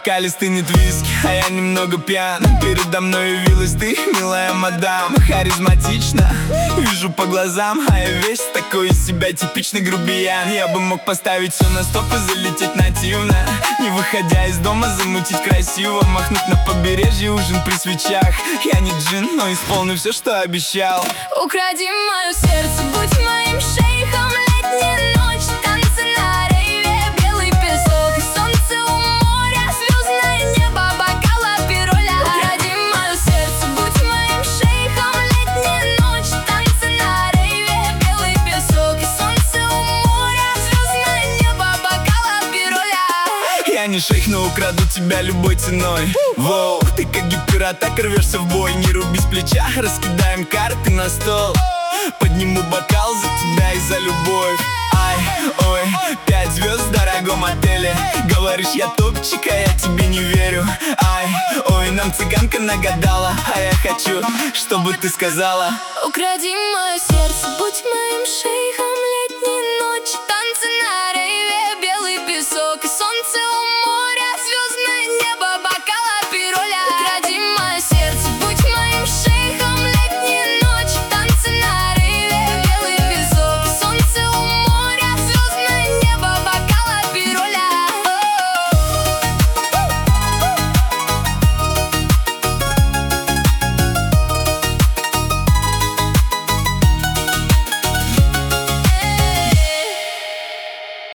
бокале стынет виски, а я немного пьян. Передо мной явилась ты, милая мадам. Харизматично, вижу по глазам, а я весь такой из себя типичный грубиян. Я бы мог поставить все на стоп и залететь нативно, не выходя из дома, замутить красиво, махнуть на побережье, ужин при свечах. Я не джин, но исполню все, что обещал. Укради мое сердце, будь моим шейхом. Летняя ночь, танцы на рейве, белый песок и солнце у моря, звездное небо, бокал апероля. Укради мое сердце, будь моим шейхом. Летняя ночь, танцы на рейве, белый песок и солнце у моря, звездное небо, бокал апероля. Я не шейх, но украду тебя любой ценой. Воу, ты как гиператак, рвешься в бой. Не руби с плеча, раскидаем карты на стол. Подниму бокал за тебя и за любовь. Ай, ой, 5 звезд в дорогом отеле. Говоришь, я топчик, а я тебе не верю. Ай, ой, нам цыганка нагадала, а я хочу, чтобы ты сказала: укради мое сердце, будь моим шейхом.